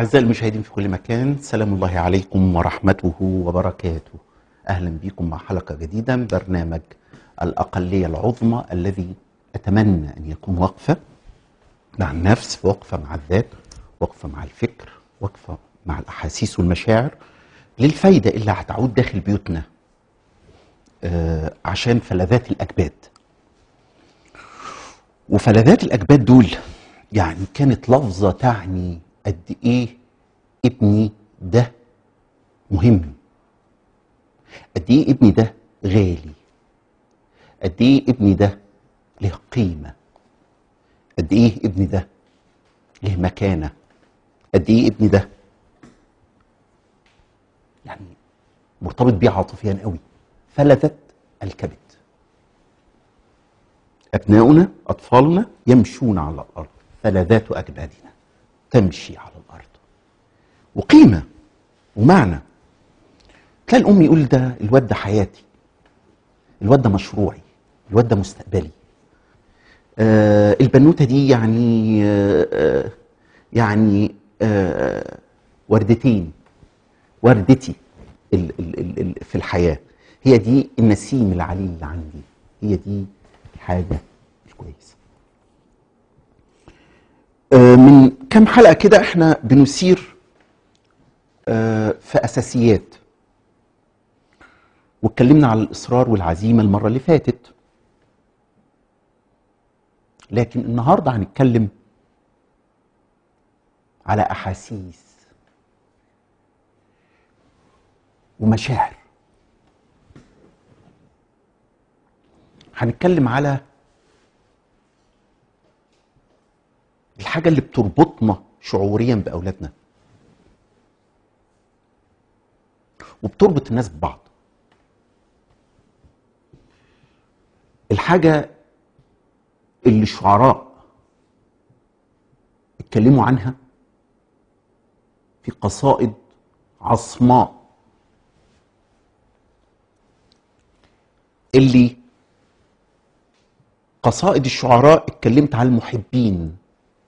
أعزائي المشاهدين في كل مكان، سلام الله عليكم ورحمته وبركاته. أهلا بكم مع حلقة جديدة من برنامج الأقلية العظمى، الذي أتمنى أن يكون وقفة مع النفس، وقفة مع الذات، وقفة مع الفكر، وقفة مع الأحاسيس والمشاعر للفايدة اللي هتعود داخل بيوتنا عشان فلذات الأجباد. وفلذات الأجباد دول يعني كانت لفظة تعني قد إيه ابني ده مهم، قد إيه ابني ده غالي، قد إيه ابني ده له قيمة، قد إيه ابني ده له مكانة، قد إيه ابني ده يعني مرتبط بيه عاطفيا قوي. فلذة الكبد. أبناؤنا أطفالنا يمشون على الأرض، فلذات أجدادنا تمشي على الأرض. وقيمة ومعنى. تلاقي الأم يقول ده الواد ده حياتي، الواد ده مشروعي، الواد ده مستقبلي. البنوتة دي وردتين، وردتي في الحياة. هي دي النسيم العليل اللي عندي، هي دي الحاجة الكويسة. من كام حلقة كده احنا بنسير في أساسيات، واتكلمنا على الإصرار والعزيمة المرة اللي فاتت. لكن النهاردة هنتكلم على أحاسيس ومشاعر. هنتكلم على الحاجة اللي بتربطنا شعوريا بأولادنا وبتربط الناس ببعض. الحاجة اللي الشعراء اتكلموا عنها في قصائد عصماء، اللي قصائد الشعراء اتكلمت عن المحبين.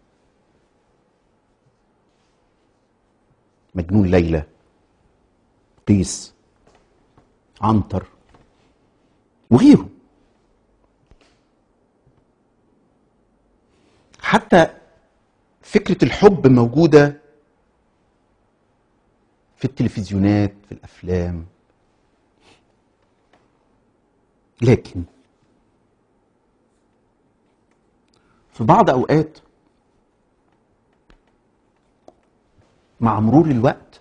مجنون ليلى، قيس، عنتر وغيره. حتى فكرة الحب موجودة في التلفزيونات، في الأفلام. لكن في بعض أوقات مع مرور الوقت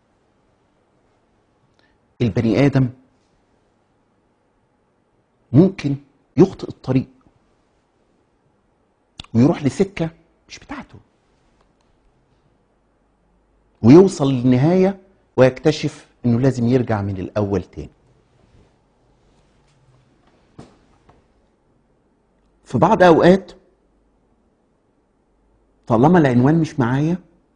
البني آدم ممكن يخطئ الطريق ويروح لسكة مش بتاعته، ويوصل للنهاية ويكتشف انه لازم يرجع من الأول تاني. في بعض أوقات طالما العنوان مش معايا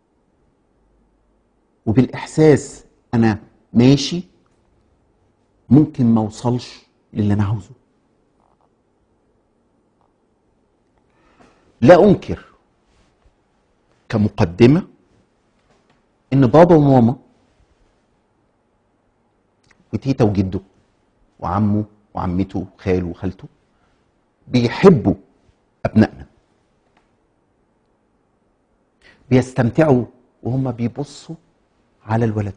وبالإحساس أنا ماشي، ممكن ما اوصلش للي أنا عاوزه. لا أنكر كمقدمة إن بابا وماما وتيتا وجده وعمه وعمته وخاله وخالته بيحبوا أبنائنا، بيستمتعوا وهم بيبصوا على الولد،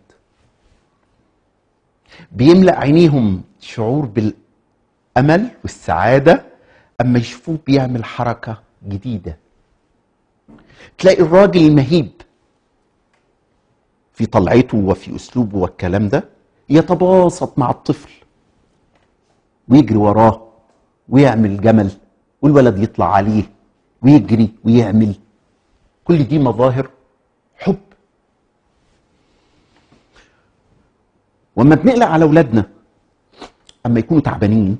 بيملأ عينيهم شعور بالأمل والسعادة أما يشوفوه بيعمل حركة جديدة. تلاقي الراجل المهيب في طلعته وفي أسلوبه والكلام ده يتباسط مع الطفل ويجري وراه ويعمل جمل، والولد يطلع عليه ويجري ويعمل. كل دي مظاهر حب. وما بنقلق على أولادنا أما يكونوا تعبانين،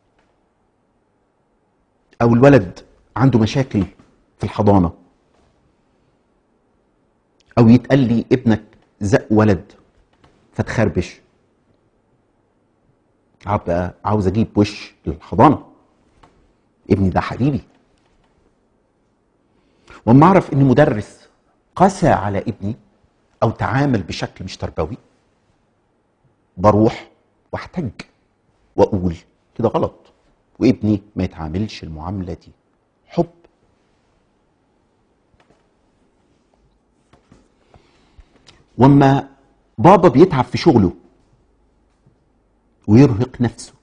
أو الولد عنده مشاكل في الحضانة، أو يتقال لي ابنك زق ولد فتخربش، عاوز أجيب وش للحضانة، ابني ده حبيبي. وأما أعرف إن مدرس قسى على ابني او تعامل بشكل مش تربوي بروح واحتج واقول كده غلط، وابني ما يتعاملش المعامله دي. حب. وما بابا بيتعب في شغله ويرهق نفسه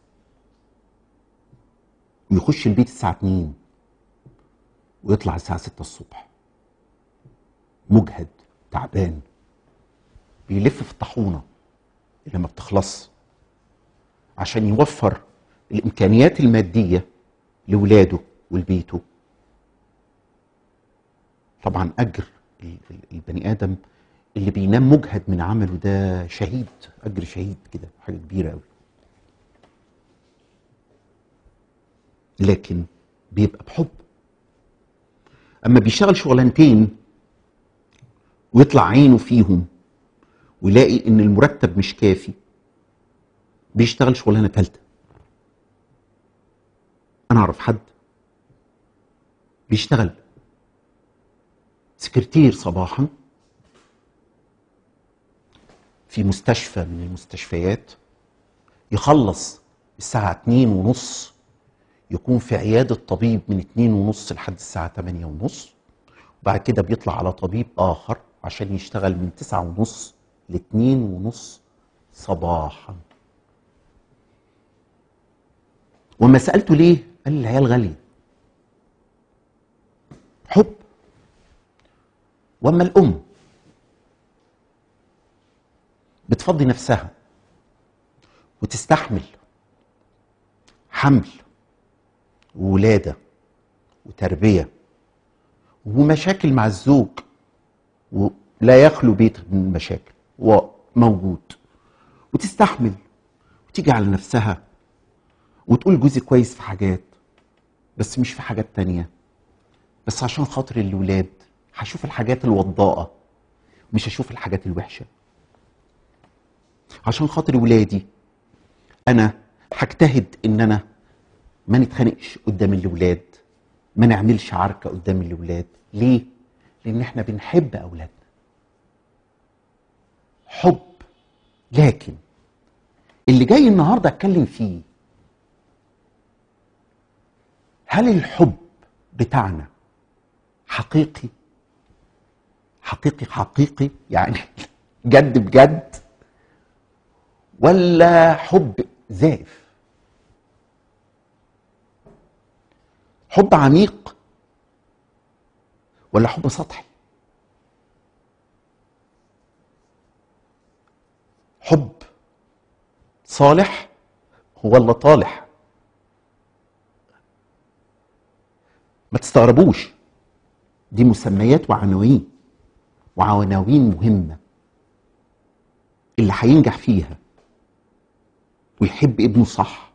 ويخش البيت الساعه 2 ويطلع الساعه 6 الصبح مجهد تعبان، بيلف في الطاحونه اللي ما بتخلص عشان يوفر الامكانيات الماديه لاولاده ولبيته. طبعا اجر البني ادم اللي بينام مجهد من عمله ده شهيد، اجر شهيد كده، حاجه كبيره قوي. لكن بيبقى بحب. اما بيشتغل شغلانتين ويطلع عينه فيهم ويلاقي ان المرتب مش كافي، بيشتغل شغلانه ثالثه. انا اعرف حد بيشتغل سكرتير صباحا في مستشفى من المستشفيات، يخلص الساعة 2:30 يكون في عيادة طبيب من 2:30 لحد الساعة 8:30، وبعد كده بيطلع على طبيب آخر عشان يشتغل من 9:30 ل 2:30 صباحا. وما سألته ليه؟ قال لي العيال غالية. حب. واما الأم بتفضي نفسها وتستحمل حمل وولادة وتربية ومشاكل مع الزوج، ولا يخلو بيت من المشاكل وموجود، وتستحمل وتيجي على نفسها وتقول جوزي كويس في حاجات بس مش في حاجات تانية، بس عشان خاطر الولاد هشوف الحاجات الوضاءة مش هشوف الحاجات الوحشة. عشان خاطر ولادي انا هجتهد ان انا ما نتخانقش قدام الولاد، ما نعملش عركة قدام الولاد. ليه؟ لان احنا بنحب اولادنا. حب. لكن اللي جاي النهاردة اتكلم فيه، هل الحب بتاعنا حقيقي حقيقي حقيقي يعني جد بجد، ولا حب زائف؟ حب عميق ولا حب سطحي؟ حب صالح ولا طالح؟ ما تستغربوش، دي مسميات وعناوين مهمة. اللي هينجح فيها ويحب ابنه صح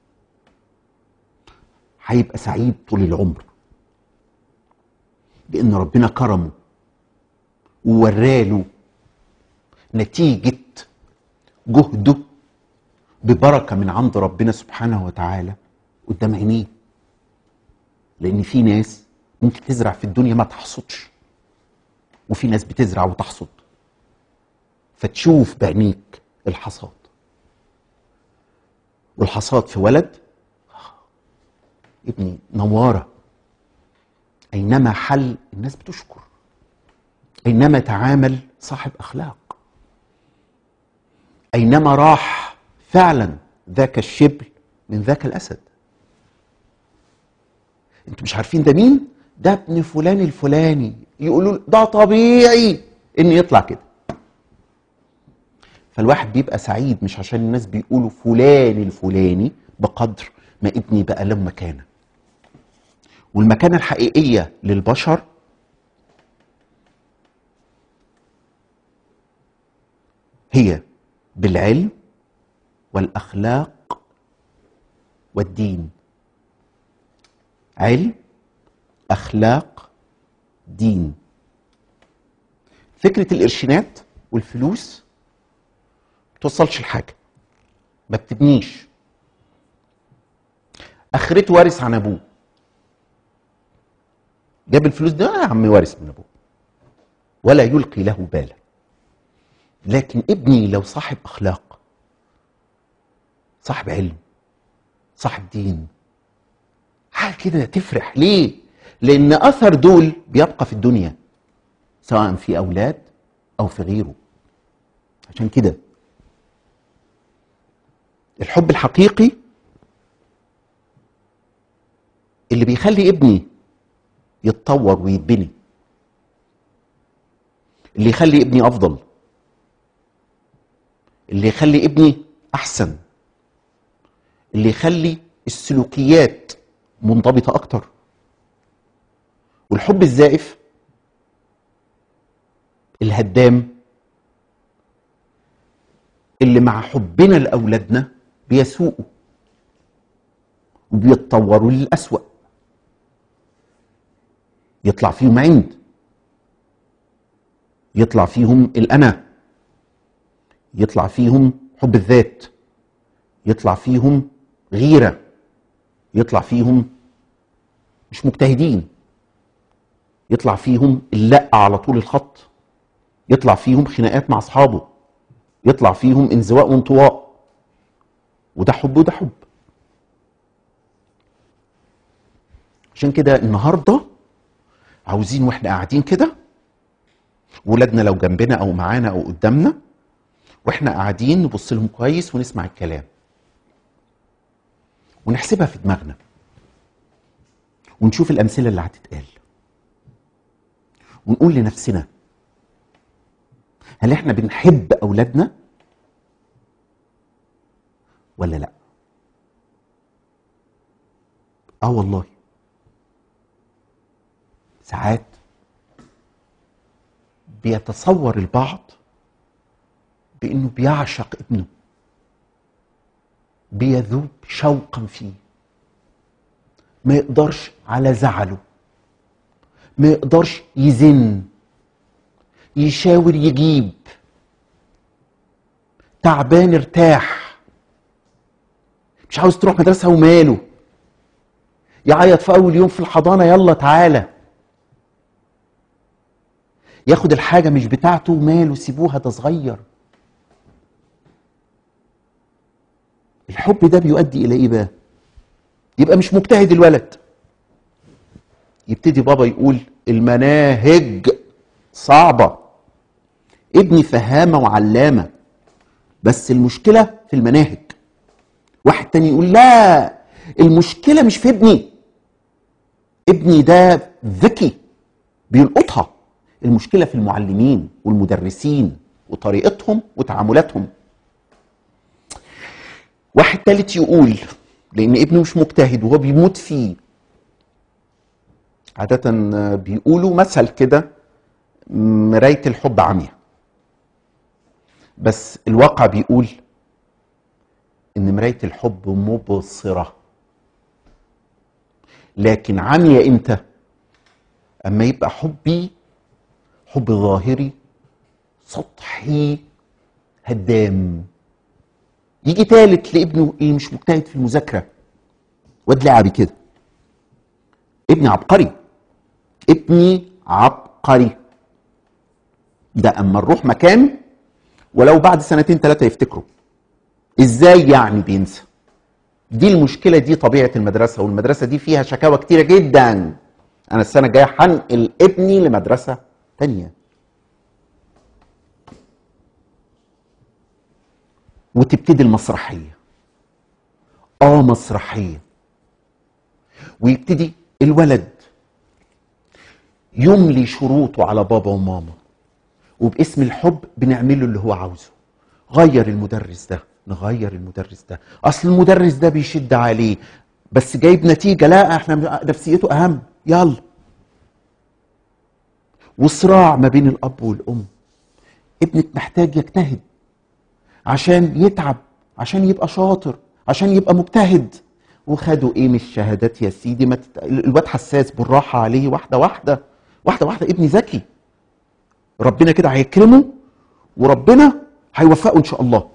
هيبقى سعيد طول العمر، لأن ربنا كرمه ووراله نتيجة جهده ببركة من عند ربنا سبحانه وتعالى قدام عينيه. لأن في ناس ممكن تزرع في الدنيا ما تحصدش، وفي ناس بتزرع وتحصد، فتشوف بعينيك الحصاد. والحصاد في ولد ابني نوارة، أينما حل الناس بتشكر، أينما تعامل صاحب أخلاق، أينما راح فعلا ذاك الشبل من ذاك الأسد. انتوا مش عارفين ده مين؟ ده ابن فلان الفلاني، يقولوا ده طبيعي ان يطلع كده. فالواحد بيبقى سعيد مش عشان الناس بيقولوا فلان الفلاني، بقدر ما ابني بقى له مكانه. والمكانه الحقيقيه للبشر هي بالعلم والاخلاق والدين. علم، اخلاق، دين. فكره القرشينات والفلوس ما توصلش لحاجه، ما بتبنيش. اخرته وارث عن ابوه، جاب الفلوس ده يا عم وارث من ابوه، ولا يلقي له بالا. لكن ابني لو صاحب اخلاق، صاحب علم، صاحب دين، حاجه كده تفرح. ليه؟ لان اثر دول بيبقى في الدنيا، سواء في اولاد او في غيره. عشان كده الحب الحقيقي اللي بيخلي ابني يتطور ويتبني، اللي يخلي ابني افضل، اللي يخلي ابني احسن، اللي يخلي السلوكيات منضبطه اكتر. والحب الزائف الهدام اللي مع حبنا لاولادنا بيسوءوا وبيتطوروا للأسوأ، يطلع فيهم عند، يطلع فيهم الأنا، يطلع فيهم حب الذات، يطلع فيهم غيرة، يطلع فيهم مش مجتهدين، يطلع فيهم اللأ على طول الخط، يطلع فيهم خناقات مع أصحابه، يطلع فيهم انزواء وانطواء. وده حب وده حب. عشان كده النهارده عاوزين واحنا قاعدين كده، ولادنا لو جنبنا او معانا او قدامنا، واحنا قاعدين نبص لهم كويس ونسمع الكلام ونحسبها في دماغنا ونشوف الامثله اللي هتتقال ونقول لنفسنا: هل احنا بنحب اولادنا ولا لا؟ والله ساعات بيتصور البعض بانه بيعشق ابنه، بيذوب شوقا فيه، ما يقدرش على زعله، ما يقدرش يزن، يشاور يجيب، تعبان ارتاح، مش عاوز تروح مدرسة وماله، يعيط في اول يوم في الحضانة يلا تعالى، ياخد الحاجة مش بتاعته وماله سيبوها ده صغير. الحب ده بيؤدي الى ايه بقى؟ يبقى مش مجتهد الولد، يبتدي بابا يقول المناهج صعبة، ابني فهامة وعلامة بس المشكلة في المناهج. واحد تاني يقول لا، المشكلة مش في ابني ده ذكي بيلقطها، المشكلة في المعلمين والمدرسين وطريقتهم وتعاملاتهم. واحد تالت يقول لان ابنه مش مجتهد وهو بيموت فيه. عادة بيقولوا مثل كده: مراية الحب عمياء، بس الواقع بيقول ان مراية الحب مبصرة. لكن عمياء امتى؟ اما يبقى حبي حب ظاهري سطحي هدام. يجي تالت لابنه اللي مش مجتهد في المذاكرة، واد لعبي كده، ابني عبقري، ابني عبقري، ده اما نروح مكان ولو بعد سنتين ثلاثة يفتكروا. ازاي يعني بينسى؟ دي المشكلة، دي طبيعة المدرسة، والمدرسة دي فيها شكاوى كتيرة جدا. انا السنة الجاية هنقل ابني لمدرسة تانية. وتبتدي المسرحية، مسرحية، ويبتدي الولد يملي شروطه على بابا وماما، وباسم الحب بنعمله اللي هو عاوزه. غير المدرس ده، نغير المدرس ده، اصل المدرس ده بيشد عليه بس جايب نتيجة، لا احنا نفسيته اهم، يلا. وصراع ما بين الاب والام. ابنك محتاج يجتهد عشان يتعب، عشان يبقى شاطر، عشان يبقى مجتهد. وخدوا ايه من الشهادات يا سيدي؟ الواد حساس، بالراحة عليه، واحدة واحدة واحدة واحدة. ابني ذكي، ربنا كده هيكرمه وربنا هيوفقه ان شاء الله.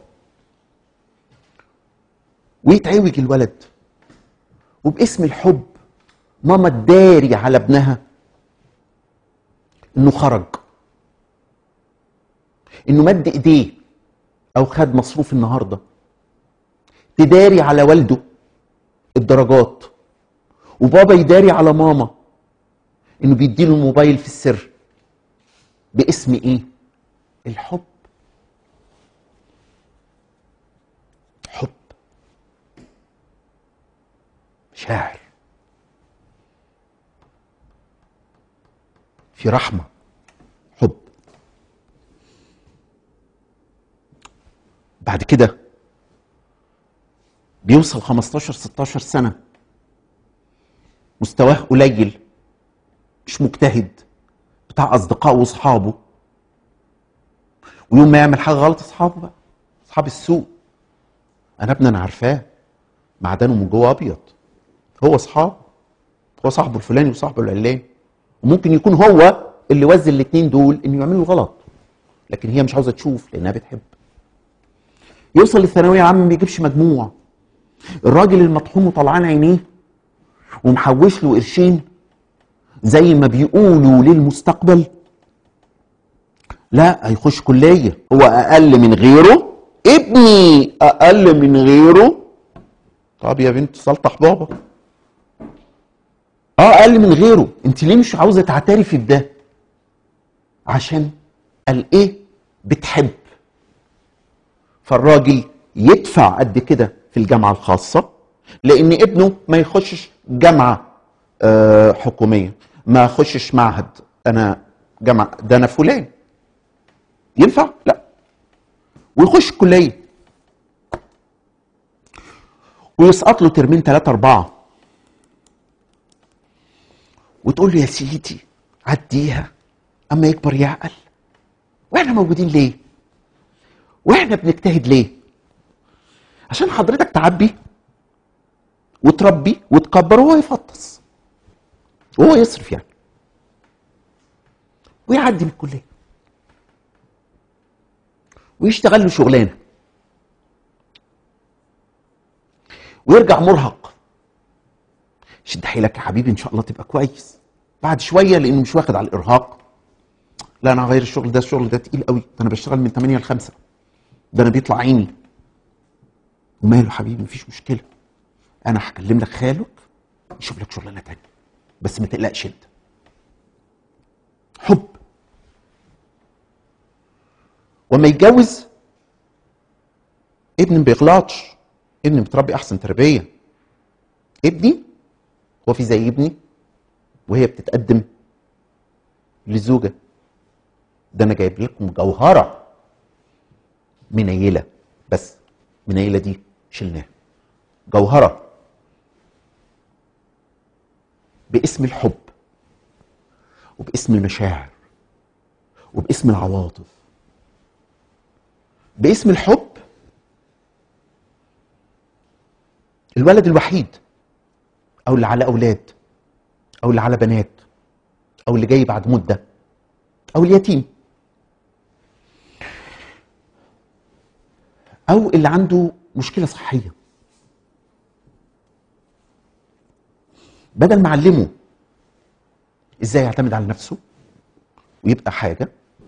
ويتعوج الولد، وباسم الحب ماما تداري على ابنها انه خرج، انه مد ايديه او خد مصروف النهارده، تداري على والده الدرجات، وبابا يداري على ماما انه بيديله الموبايل في السر، باسم ايه؟ الحب. حب، مشاعر، في رحمه، حب. بعد كده بيوصل 15 16 سنه، مستواه قليل، مش مجتهد، بتاع اصدقائه واصحابه، ويوم ما يعمل حاجه غلط اصحابه بقى، اصحاب السوق، انا ابني انا عارفاه معدنه من جوه ابيض، هو اصحابه، هو صاحبه الفلاني وصاحبه العلاني، وممكن يكون هو اللي وزن الاثنين دول انه يعملوا غلط، لكن هي مش عاوزه تشوف لانها بتحب. يوصل للثانويه عامه ما بيجيبش مجموع، الراجل المطحون وطلعان عينيه ومحوش له قرشين زي ما بيقولوا للمستقبل، لا هيخش كليه، هو اقل من غيره، ابني اقل من غيره. طب يا بنت سلطح بابا، اقل من غيره، انت ليه مش عاوزه تعترفي بده؟ عشان قال ايه؟ بتحب. فالراجل يدفع قد كده في الجامعه الخاصه لان ابنه ما يخشش جامعه حكوميه، ما يخشش معهد، انا جامعه ده انا فلان، ينفع؟ لا، ويخش كليه ويسقط له ترمين 3 4، وتقول له يا سيدي عديها اما يكبر يعقل. واحنا موجودين ليه؟ واحنا بنجتهد ليه؟ عشان حضرتك تعبي وتربي وتكبر وهو يفطس وهو يصرف يعني، ويعدي من الكليه ويشتغل له شغلانه ويرجع مرهق. شد حيلك يا حبيبي ان شاء الله تبقى كويس. بعد شويه لانه مش واخد على الارهاق، لا انا هغير الشغل ده، الشغل ده تقيل قوي، ده انا بشتغل من 8 ل 5، ده انا بيطلع عيني. وماله حبيبي مفيش مشكله، انا هكلم لك خالك يشوف لك شغلانه تانيه، بس ما تقلقش انت. حب. وما يتجوز ابني ما بيغلطش، ابني متربي احسن تربيه، ابني هو في زي ابني وهي بتتقدم للزوجه، ده انا جايب لكم جوهره منيله، بس منيله دي شلناها، جوهره باسم الحب وباسم المشاعر وباسم العواطف. باسم الحب الولد الوحيد او اللي على اولاد او اللي على بنات او اللي جاي بعد مده او اليتيم او اللي عنده مشكله صحيه، بدل ما اعلمه ازاي يعتمد على نفسه ويبقى حاجه،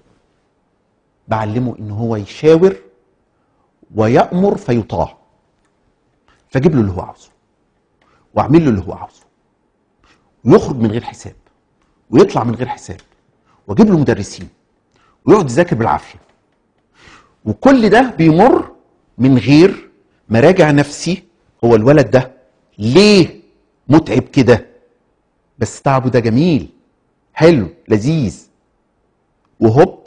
بعلمه ان هو يشاور ويأمر فيطاع، فاجيب له اللي هو عاوزه واعمل له اللي هو عاوزه، ويخرج من غير حساب ويطلع من غير حساب، واجيب له مدرسين ويقعد يذاكر بالعافيه، وكل ده بيمر من غير مراجع نفسي. هو الولد ده ليه متعب كده؟ بس تعبه ده جميل حلو لذيذ، وهوب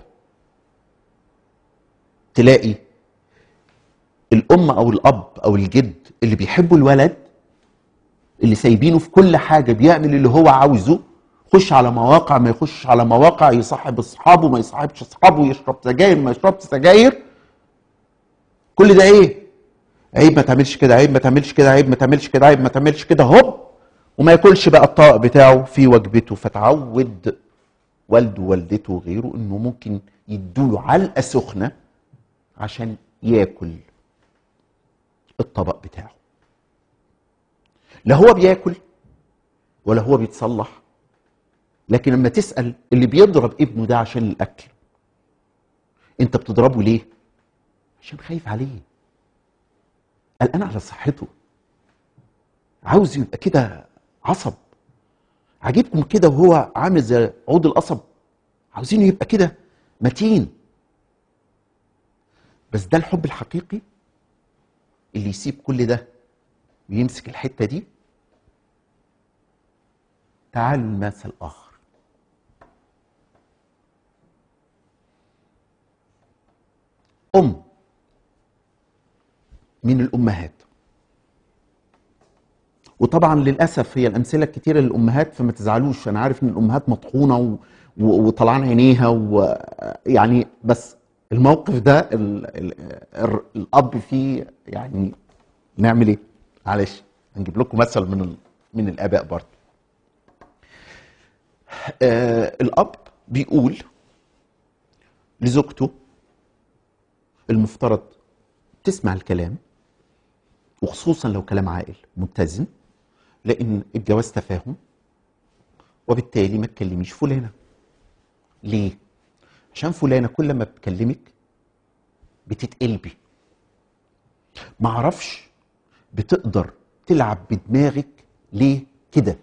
تلاقي الام او الاب او الجد اللي بيحبوا الولد، اللي سايبينه في كل حاجه بيعمل اللي هو عاوزه، يخش على مواقع ما يخش على مواقع، يصاحب اصحابه ما يصاحبش اصحابه، يشرب سجاير ما يشربش سجاير. كل ده ايه؟ عيب ما تعملش كده، عيب ما تعملش كده، عيب ما تعملش كده، عيب ما تعملش كده، هوب، وما ياكلش بقى الطاقه بتاعه في وجبته. فتعود والده ووالدته وغيره انه ممكن يدوله علقه سخنه عشان ياكل الطبق بتاعه. لا هو بياكل ولا هو بيتصلح. لكن لما تسأل اللي بيضرب ابنه ده عشان الأكل، انت بتضربه ليه؟ عشان خايف عليه، قلقان على صحته، عاوز يبقى كده عصب. عاجبكم كده وهو عامل زي عود القصب؟ عاوزينه يبقى كده متين. بس ده الحب الحقيقي اللي يسيب كل ده ويمسك الحتة دي. تعالوا المثل آخر. أم من الأمهات، وطبعا للأسف هي الأمثلة الكتيرة للأمهات، فما تزعلوش، أنا عارف إن الأمهات مطحونة وطلعان عينيها ويعني، بس الموقف ده الأب فيه يعني نعمل إيه؟ معلش هنجيب لكم مثل من الآباء برضه. الأب بيقول لزوجته المفترض تسمع الكلام، وخصوصا لو كلام عاقل متزن، لأن الجواز تفاهم، وبالتالي ما تكلميش فلانة. ليه؟ عشان فلانة كل ما بتكلمك بتتقلبي. معرفش بتقدر تلعب بدماغك ليه كده.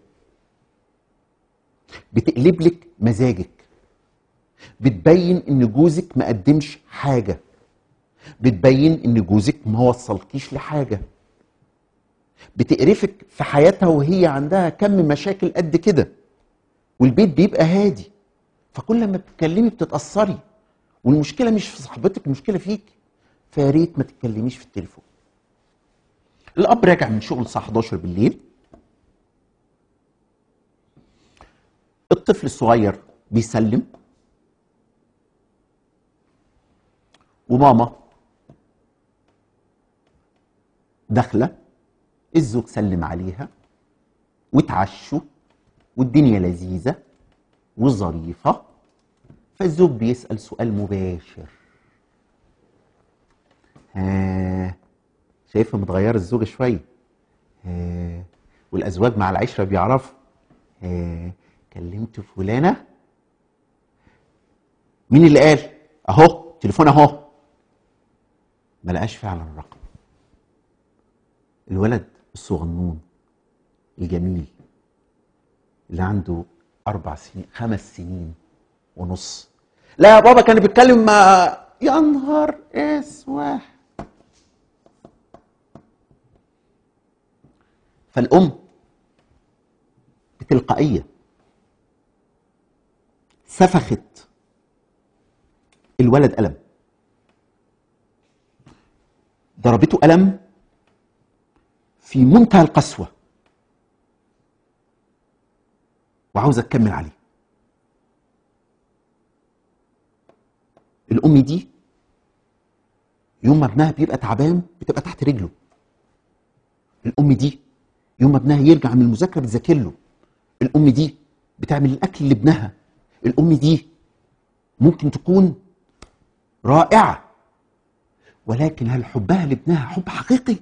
بتقلب لك مزاجك، بتبين ان جوزك ما قدمش حاجة، بتبين ان جوزك ما وصلكيش لحاجة، بتقرفك في حياتها وهي عندها كم مشاكل قد كده، والبيت بيبقى هادي، فكل ما بتتكلمي بتتأثري، والمشكلة مش في صاحبتك، المشكلة فيك. فيا ريت ما تتكلميش في التليفون. الأب راجع من شغل الساعة 11 بالليل، الطفل الصغير بيسلم، وماما داخلة، الزوج سلم عليها واتعشوا والدنيا لذيذة وظريفة، فالزوج بيسأل سؤال مباشر: ها، شايفها متغيرة الزوجة شوية؟ ها، والأزواج مع العشرة بيعرفوا. ها، كلمت فلانة؟ مين اللي قال؟ أهو تليفون أهو. ما لقاش فعلا الرقم. الولد الصغنون الجميل اللي عنده 4 سنين 5 سنين ونص: لا يا بابا كان بيتكلم مع. يا نهار اسود. فالأم بتلقائية سفخت الولد قلم، ضربته قلم في منتهى القسوة، وعاوزة تكمل عليه. الأم دي يوم ما ابنها بيبقى تعبان بتبقى تحت رجله. الأم دي يوم ما ابنها يرجع من المذاكرة بتذاكر له. الأم دي بتعمل الأكل لابنها. الأم دي ممكن تكون رائعة، ولكن هل حبها لابنها حب حقيقي؟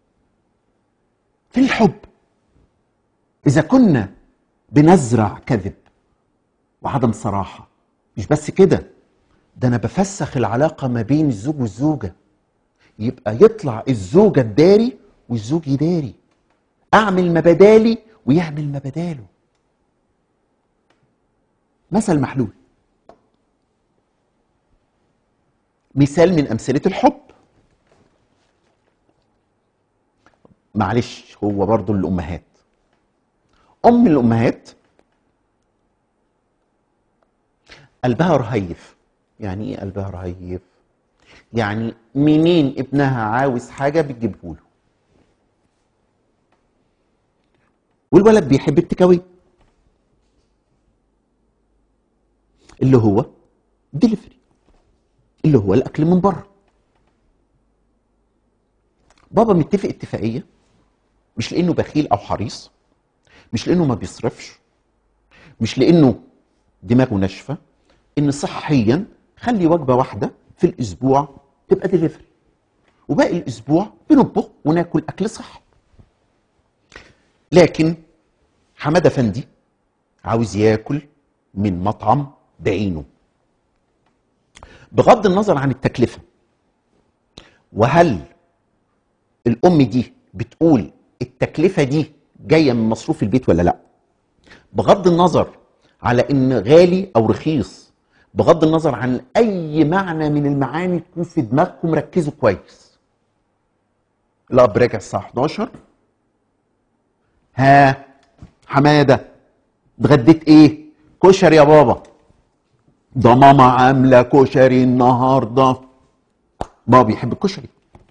في الحب إذا كنا بنزرع كذب وعدم صراحة، مش بس كده، ده أنا بفسخ العلاقة ما بين الزوج والزوجة، يبقى يطلع الزوجة تداري والزوج يداري، أعمل ما بدالي ويعمل ما بداله. مثل محلول، مثال من أمثلة الحب. معلش هو برضو الأمهات. أم الأمهات قلبها رهيف. يعني إيه قلبها رهيف؟ يعني منين ابنها عاوز حاجة بتجيبه له. والولد بيحب التكاوي اللي هو ديليفري، اللي هو الأكل من بره. بابا متفق اتفاقية، مش لأنه بخيل أو حريص، مش لأنه ما بيصرفش، مش لأنه دماغه ناشفة، إن صحيا خلي وجبة واحدة في الأسبوع تبقى ديليفري، وباقي الأسبوع بنطبخ وناكل أكل صحي. لكن حمادة فندي عاوز ياكل من مطعم بعينه. بغض النظر عن التكلفة، وهل الأم دي بتقول التكلفة دي جاية من مصروف البيت ولا لا، بغض النظر على إن غالي أو رخيص، بغض النظر عن أي معنى من المعاني تكون في دماغكم، ركزوا كويس. الأب راجع الساعة 11، ها حمادة اتغديت إيه؟ كشري يا بابا. ده ماما عاملة كشري النهاردة. بابا بيحب الكشري،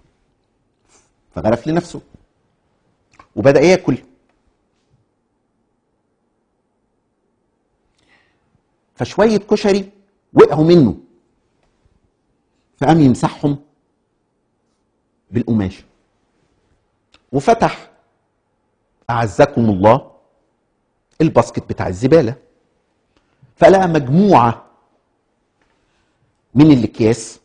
فغرف لنفسه وبدأ ياكل. فشوية كشري وقعوا منه، فقام يمسحهم بالقماش، وفتح أعزكم الله الباسكت بتاع الزبالة، فلقى مجموعة من الأكياس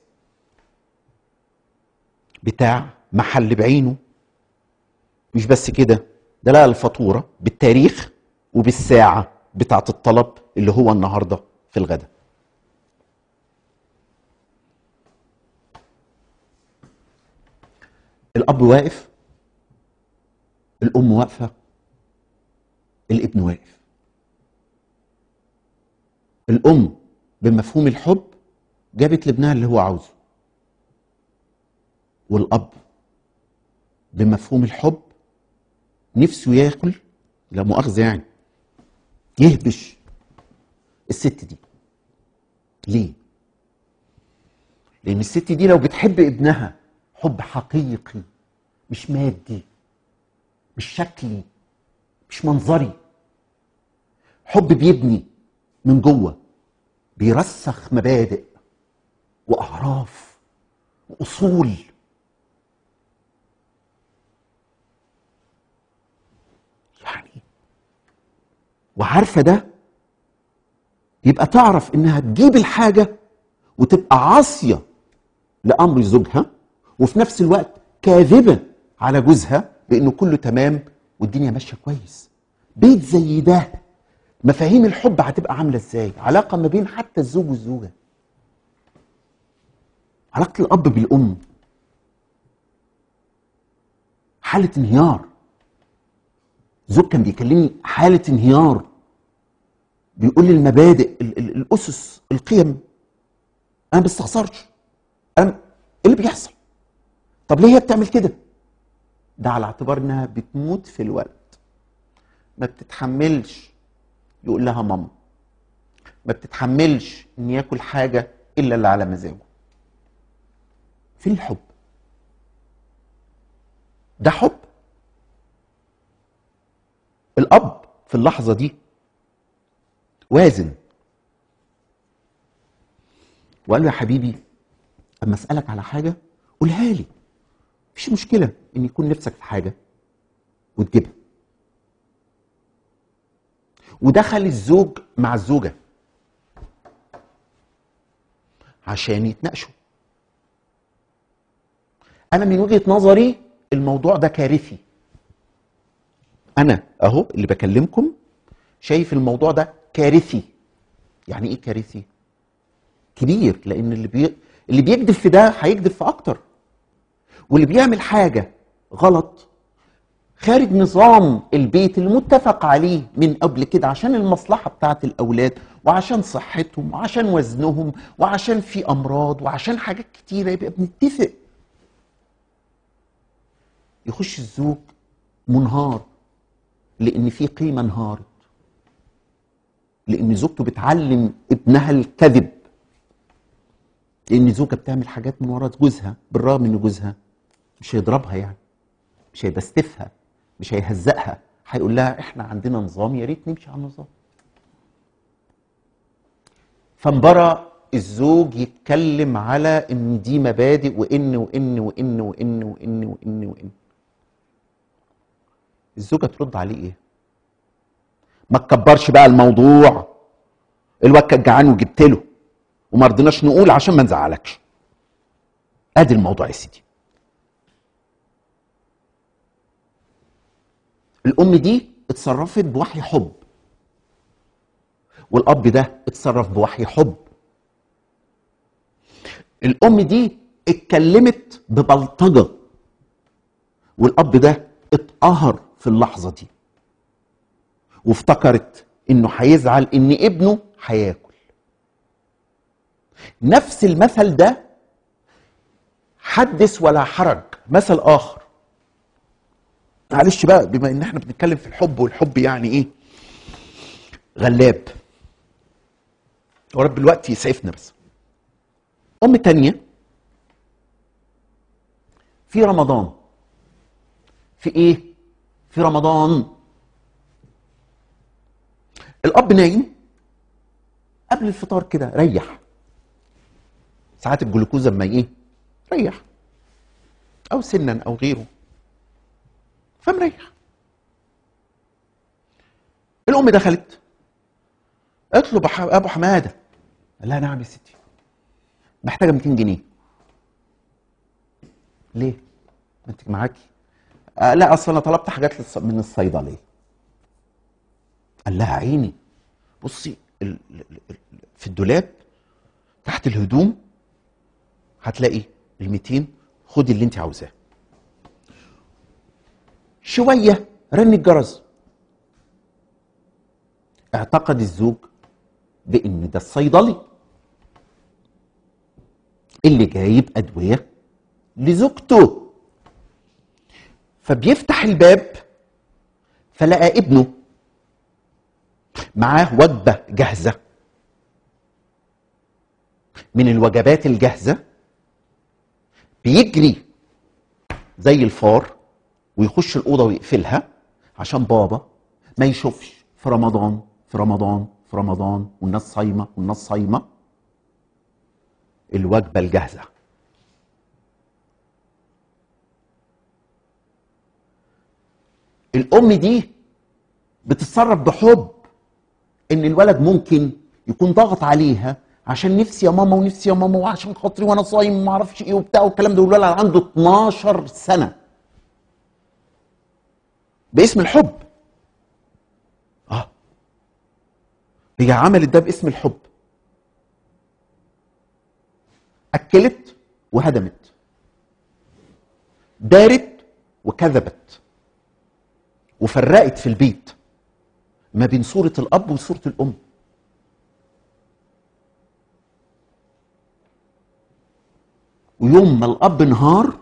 بتاع محل بعينه. مش بس كده، ده لقى الفاتورة بالتاريخ وبالساعة بتاعة الطلب اللي هو النهاردة في الغداء. الأب واقف، الأم واقفة، الابن واقف. الأم بمفهوم الحب جابت لابنها اللي هو عاوزه، والأب بمفهوم الحب نفسه ياكل، لا مؤاخذة يعني، يهبش الست دي. ليه؟ لأن الست دي لو بتحب ابنها حب حقيقي، مش مادي، مش شكلي، مش منظري، حب بيبني من جوه، بيرسخ مبادئ وأعراف وأصول. يعني وعارفة ده، يبقى تعرف إنها تجيب الحاجة وتبقى عاصية لأمر زوجها، وفي نفس الوقت كاذبة على جوزها بأنه كله تمام والدنيا ماشية كويس. بيت زي ده مفاهيم الحب هتبقى عاملة ازاي؟ علاقة ما بين حتى الزوج والزوجة، علاقة الأب بالأم، حالة انهيار. زوج كان بيكلمني حالة انهيار، بيقول لي المبادئ الأسس القيم أنا ما بستخسرش. أنا إيه اللي بيحصل؟ طب ليه هي بتعمل كده؟ ده على اعتبار إنها بتموت في الولد، ما بتتحملش يقول لها ماما، ما بتتحملش إن ياكل حاجة إلا اللي على مزاجه. فين الحب؟ ده حب؟ الأب في اللحظة دي وازن وقال له يا حبيبي، أما أسألك على حاجة قولها لي، مفيش مشكلة إن يكون نفسك في حاجة وتجيبها. ودخل الزوج مع الزوجة عشان يتناقشوا. أنا من وجهة نظري الموضوع ده كارثي. أنا أهو اللي بكلمكم شايف الموضوع ده كارثي. يعني إيه كارثي؟ كبير، لأن اللي بيكذب في ده هيكذب في أكتر، واللي بيعمل حاجة غلط خارج نظام البيت اللي متفق عليه من قبل كده عشان المصلحة بتاعت الأولاد وعشان صحتهم وعشان وزنهم وعشان في أمراض وعشان حاجات كتيرة، يبقى بنتفق. يخش الزوج منهار لأن في قيمة انهارت، لأن زوجته بتعلم ابنها الكذب، لأن زوجها بتعمل حاجات من ورا جوزها بالرغم إن جوزها مش هيضربها، يعني مش هيبستفها، مش هيهزقها، هيقول لها احنا عندنا نظام يا ريت نمشي على النظام. فانبرى الزوج يتكلم على ان دي مبادئ وان وان وان وان وان وان وان. الزوجه ترد عليه ايه؟ ما تكبرش بقى الموضوع، الواد كان جعان وجبت له وما رضيناش نقول عشان ما نزعلكش. ادي الموضوع يا سيدي. الام دي اتصرفت بوحي حب، والاب ده اتصرف بوحي حب. الام دي اتكلمت ببلطجه، والاب ده اتقهر في اللحظه دي، وافتكرت انه هيزعل ان ابنه هياكل. نفس المثل ده حدث ولا حرج. مثل اخر، معلش بقى بما ان احنا بنتكلم في الحب، والحب يعني ايه غلاب، ورب الوقت يسعفنا. بس ام تانية في رمضان، في ايه؟ في رمضان الاب نايم قبل الفطار كده، ريح ساعات الجلوكوز اما ايه ريح، او سنا او غيره، فمريح. الام دخلت قالت له ابو حماده. قال لها نعم يا ستي، محتاجه 200 جنيه. ليه؟ ما انت معاكي؟ لا اصل انا طلبت حاجات من الصيدليه. قال لها عيني، بصي في الدولاب تحت الهدوم هتلاقي ال 200، خدي اللي انت عاوزاه. شويه رن الجرس، اعتقد الزوج بان ده الصيدلي اللي جايب ادويه لزوجته، فبيفتح الباب فلقى ابنه معاه وجبه جاهزه من الوجبات الجاهزه، بيجري زي الفار ويخش الاوضه ويقفلها عشان بابا ما يشوفش في رمضان في رمضان في رمضان والناس صايمه والناس صايمه الوجبه الجاهزه. الام دي بتتصرف بحب، ان الولد ممكن يكون ضغط عليها عشان نفسي يا ماما ونفسي يا ماما وعشان خاطري وانا صايم وما اعرفش ايه وبتاع والكلام ده، والولد عنده 12 سنه باسم الحب. هي عملت ده باسم الحب، اكلت وهدمت، دارت وكذبت، وفرقت في البيت ما بين صورة الأب وصورة الأم. ويوم ما الأب انهار،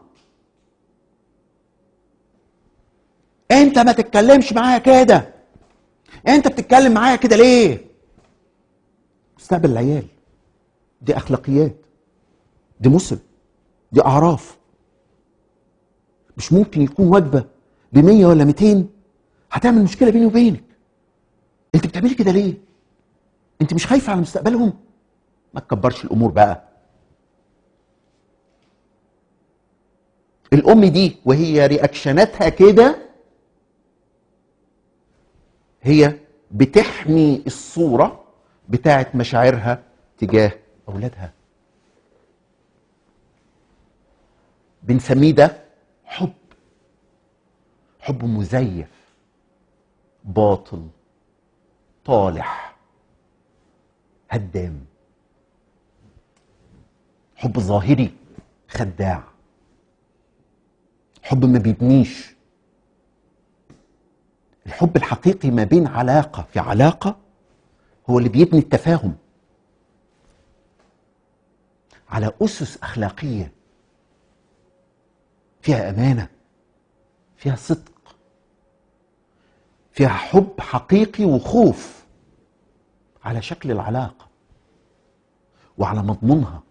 أنت ما تتكلمش معايا كده، أنت بتتكلم معايا كده ليه؟ مستقبل العيال، دي أخلاقيات، دي مسل، دي أعراف. مش ممكن يكون وجبة ب100 ولا 200 هتعمل مشكلة بيني وبينك. أنت بتعملي كده ليه؟ أنت مش خايفة على مستقبلهم؟ ما تكبرش الأمور بقى. الأم دي وهي رياكشناتها كده هي بتحمي الصورة بتاعت مشاعرها تجاه أولادها. بنسميه ده حب، حب مزيف باطل طالح هدام، حب ظاهري خداع، حب ما بيبنيش. الحب الحقيقي ما بين علاقة في علاقة هو اللي بيبني التفاهم على أسس أخلاقية فيها أمانة، فيها صدق، فيها حب حقيقي وخوف على شكل العلاقة وعلى مضمونها.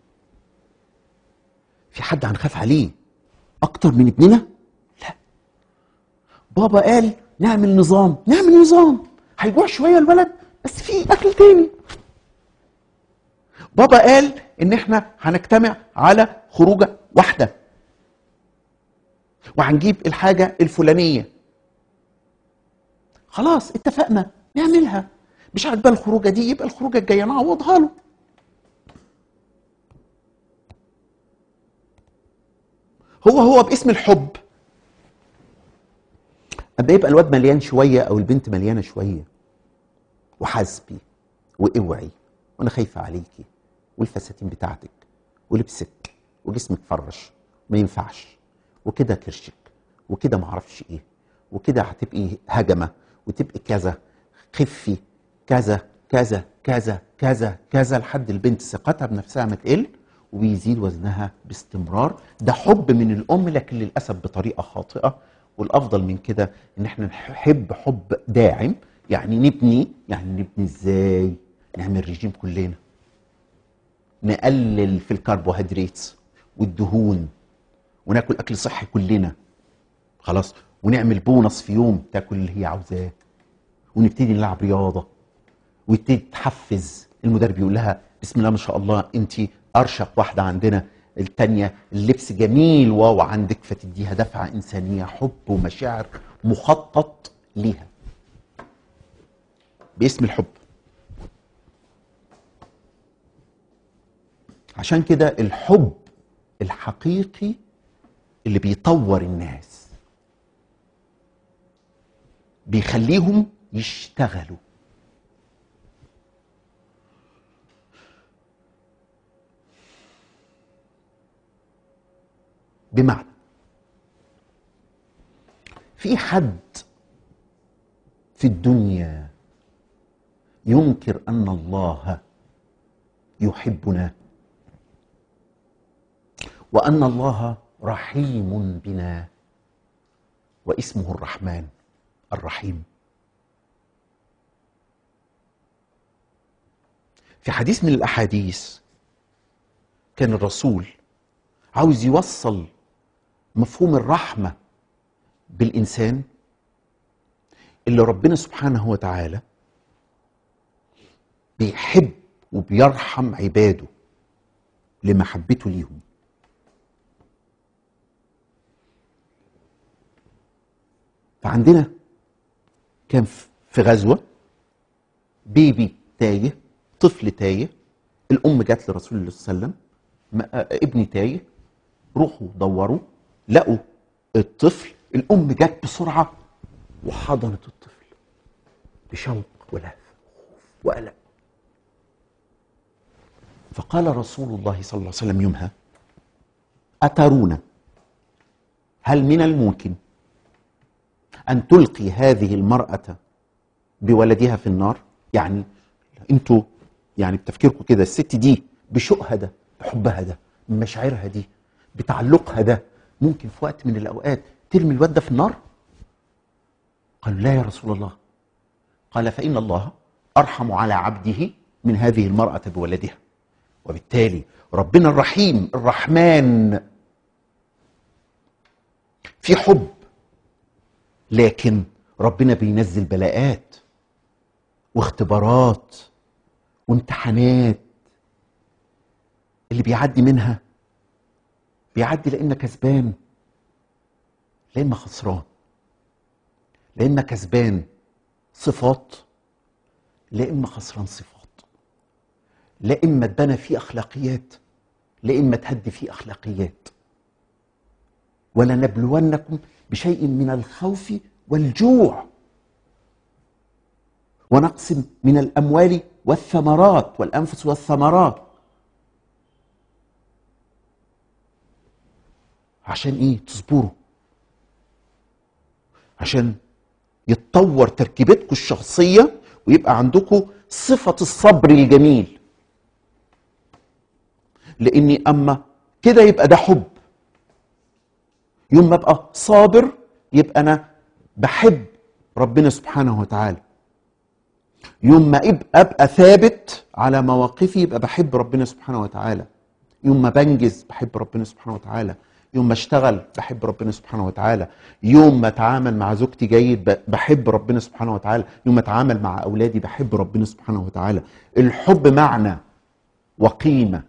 في حد هنخاف عليه أكتر من ابننا؟ لا. بابا قال نعمل نظام، نعمل نظام، هيجوع شوية الولد بس في أكل تاني. بابا قال إن إحنا هنجتمع على خروجة واحدة وهنجيب الحاجة الفلانية، خلاص اتفقنا نعملها. مش عاجباه الخروجة دي، يبقى الخروجة الجاية نعوضها له. هو باسم الحب اما يبقى الواد مليان شويه او البنت مليانه شويه، وحاسبي واوعي وانا خايفه عليكي والفساتين بتاعتك ولبسك وجسمك فرش، ما ينفعش، وكده كرشك، وكده معرفش ايه، وكده هتبقي هجمه، وتبقي كذا، خفي كذا كذا كذا كذا كذا، لحد البنت ثقتها بنفسها ما تقل وبيزيد وزنها باستمرار. ده حب من الام، لكن للاسف بطريقه خاطئه. والافضل من كده ان احنا نحب حب داعم. يعني نبني ازاي؟ نعمل ريجيم كلنا، نقلل في الكربوهيدرات والدهون، وناكل اكل صحي كلنا خلاص، ونعمل بونص في يوم تاكل اللي هي عاوزاه، ونبتدي نلعب رياضه، ويبتدي تحفز. المدرب يقول لها بسم الله ما شاء الله انت ارشق واحده عندنا، الثانيه اللبس جميل واو عندك، فتديها دفعه انسانيه، حب ومشاعر مخطط ليها باسم الحب. عشان كده الحب الحقيقي اللي بيطور الناس، بيخليهم يشتغلوا. بمعنى في حد في الدنيا ينكر أن الله يحبنا، وأن الله رحيم بنا، واسمه الرحمن الرحيم؟ في حديث من الأحاديث كان الرسول عاوز يوصل مفهوم الرحمة بالإنسان اللي ربنا سبحانه وتعالى بيحب وبيرحم عباده لمحبته ليهم. فعندنا كان في غزوة بيبي تايه، طفل تايه، الأم جات لرسول الله صلى الله عليه وسلم، ابني تايه، روحوا دوروا لقوا الطفل. الأم جات بسرعة وحضنت الطفل بشوق ولهفة وخوف وقلق. فقال رسول الله صلى الله عليه وسلم يومها: أترون هل من الممكن أن تلقي هذه المرأة بولدها في النار؟ يعني انتوا يعني بتفكيركم كده الست دي بشوقها ده، بحبها ده، بمشاعرها دي، بتعلقها ده، ممكن في وقت من الأوقات ترمي الواد ده في النار؟ قالوا: لا يا رسول الله. قال: فإن الله أرحم على عبده من هذه المرأة بولدها. وبالتالي ربنا الرحيم الرحمن في حب، لكن ربنا بينزل بلاءات واختبارات وامتحانات، اللي بيعدي منها بيعدي لا إما كسبان لا إما خسران، لا إما كسبان صفات لا إما خسران صفات، لا إما اتبنى فيه أخلاقيات لا إما تهدي فيه أخلاقيات. ولنبلونكم بشيء من الخوف والجوع ونقص من الأموال والثمرات والأنفس والثمرات. عشان إيه؟ تصبروا، عشان يتطور تركيبتكم الشخصية ويبقى عندكم صفة الصبر الجميل. لأني أما كده يبقى ده حب، يوم ما أبقى صابر يبقى أنا بحب ربنا سبحانه وتعالى، يوم ما أبقى ثابت على مواقفي يبقى بحب ربنا سبحانه وتعالى، يوم ما بنجز بحب ربنا سبحانه وتعالى، يوم ما اشتغل بحب ربنا سبحانه وتعالى، يوم ما اتعامل مع زوجتي جيد بحب ربنا سبحانه وتعالى، يوم ما اتعامل مع أولادي بحب ربنا سبحانه وتعالى. الحب معنى وقيمة،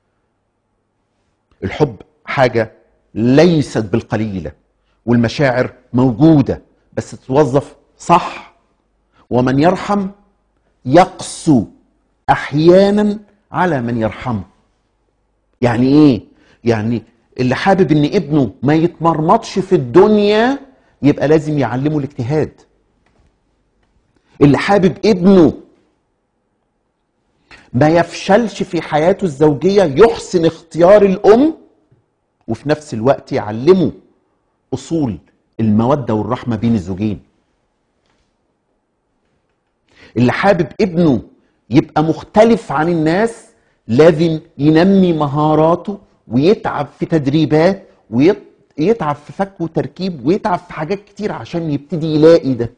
الحب حاجة ليست بالقليلة، والمشاعر موجودة بس تتوظف صح. ومن يرحم يقسو أحيانا على من يرحمه. يعني إيه؟ يعني اللي حابب إن ابنه ما يتمرمطش في الدنيا يبقى لازم يعلمه الاجتهاد. اللي حابب ابنه ما يفشلش في حياته الزوجية، يحسن اختيار الأم، وفي نفس الوقت يعلمه أصول المودة والرحمة بين الزوجين. اللي حابب ابنه يبقى مختلف عن الناس لازم ينمي مهاراته ويتعب في تدريبات ويتعب في فك وتركيب ويتعب في حاجات كتير عشان يبتدي يلاقي ده.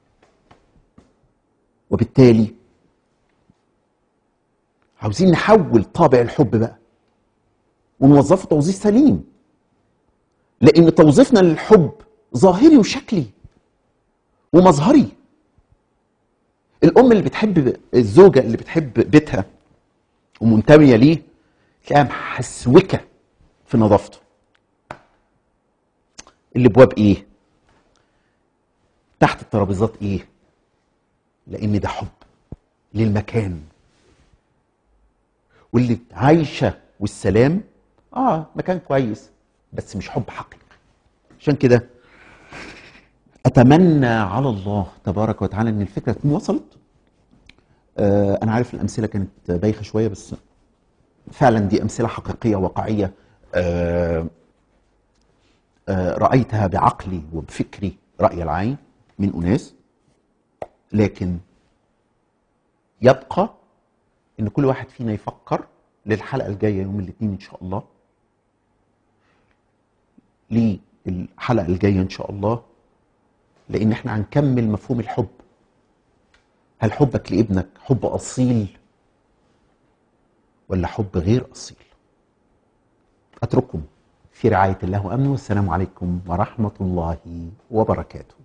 وبالتالي عاوزين نحول طابع الحب بقى ونوظفه توظيف سليم، لأن توظيفنا للحب ظاهري وشكلي ومظهري. الأم اللي بتحب، الزوجة اللي بتحب بيتها ومنتمية ليه، تلاقيها محسوكة في نظافته. الابواب ايه، تحت الترابيزات ايه، لان ده حب للمكان. واللي عايشه والسلام مكان كويس بس مش حب حقيقي. عشان كده اتمنى على الله تبارك وتعالى ان الفكره تكون وصلت. انا عارف الامثله كانت بايخه شويه، بس فعلا دي امثله حقيقيه واقعيه رأيتها بعقلي وبفكري رأي العين من أناس. لكن يبقى إن كل واحد فينا يفكر للحلقة الجاية يوم الاثنين إن شاء الله، للحلقة الجاية إن شاء الله، لأن إحنا هنكمل مفهوم الحب. هل حبك لابنك حب أصيل ولا حب غير أصيل؟ أترككم في رعاية الله وأمنه، والسلام عليكم ورحمة الله وبركاته.